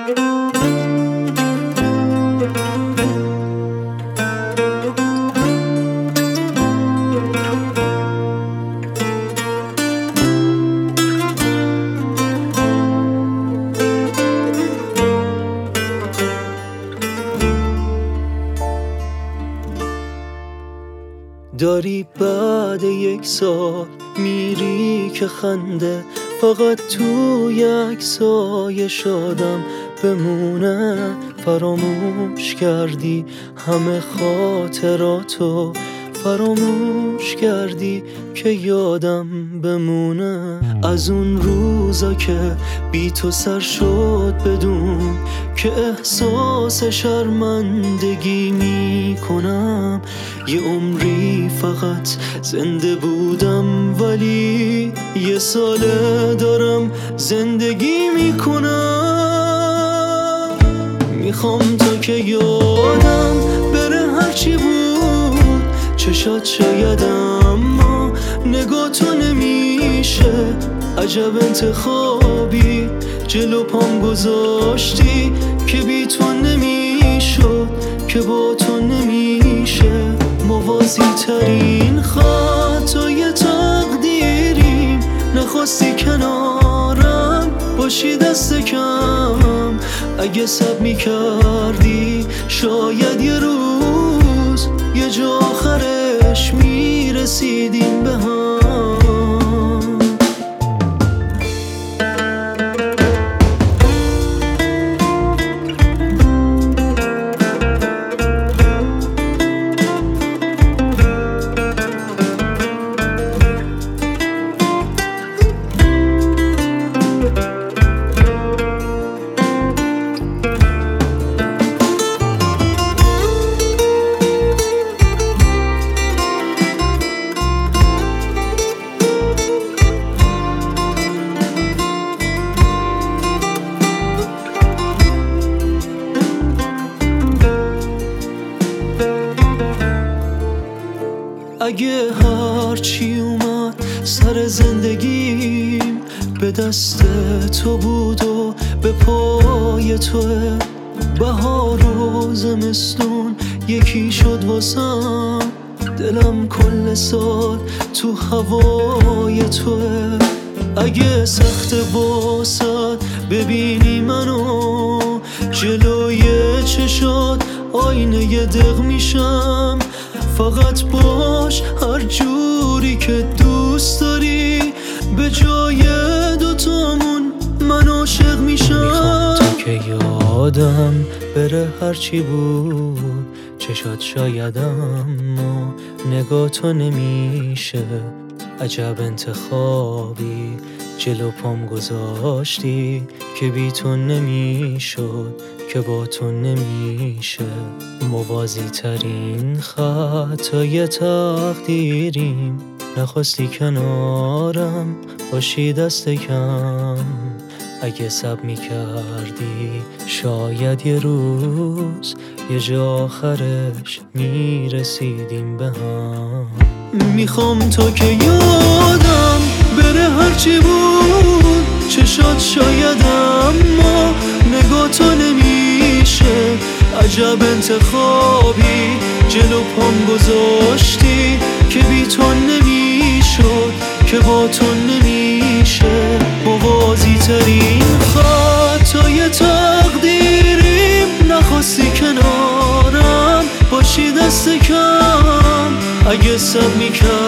داری بعد 1 سال میری که خنده فقط تو یک سایه شادم بمونه. فراموش کردی همه خاطراتو، فراموش کردی که یادم بمونه. از اون روزا که بی تو سر شد بدون که احساس شرمندگی میکنم. یه عمری فقط زنده بودم ولی 1 ساله دارم زندگی میکنم. میخوام تا که یادم بره هرچی بود چشات شاید، اما نگاه تو نمیشه. عجب انتخابی جلو پام گذاشتی که بی تو نمیشد، که با تو نمیشه. موازی ترین خطای تقدیریم، نخواستی کنارم باشی دست کم. اگه صبر میکردی شاید یه روز یه جا آخرش میرسیدیم به هم. اگه هرچی اومد سر زندگیم به دست تو بود و به پای توه، بهار و زمستون یکی شد واسم. دلم کل سال تو هوای توه. اگه سخت واسد ببینی منو جلوی چشات آینه دق میشم. فقط باش هر جوری که دوست داری، به جای دوتامون من عاشق میشم. میخوام تا که یادم بره هرچی بود چشات شاید، اما نگاه تو نمیشه. عجب انتخابی جلو پام گذاشتی که بی تو نمیشد، که با تو نمیشه. موازی ترین خطای تقدیریم، نخواستی کنارم باشی دست کم. اگه صبر میکردی شاید یه روز یه جا آخرش میرسیدیم به هم. میخوام تا که یادم بره هرچی بود چشات شاید، اما نگاه تو نمیشه. عجب انتخابی جلو پام گذاشتی که بی تو نمیشد، که با تو نمیشه. موازی ترین خطای تقدیریم، نخواستی کنارم باشی دست کم. اگه صبر میکردی